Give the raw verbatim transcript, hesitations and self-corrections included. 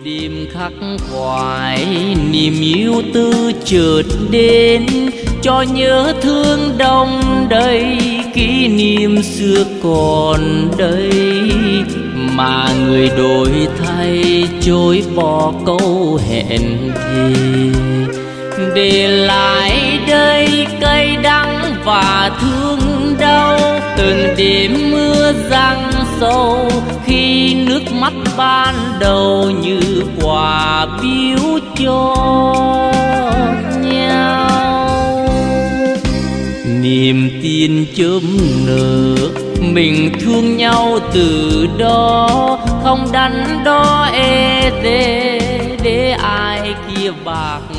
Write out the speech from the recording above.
đêm khắc khoải niềm yêu tư chợt đến, cho nhớ thương đông đầy kỷ niệm xưa còn đây, mà người đổi thay chối bỏ câu hẹn thề, để lại đây cay đắng và thương đau. Từng đêm mưa giăng sâu khi nước mắt ban đầu như quà biếu cho nhau. Niềm tin chớm nở mình thương nhau từ đó, không đắn đo e dè để ai kia bạc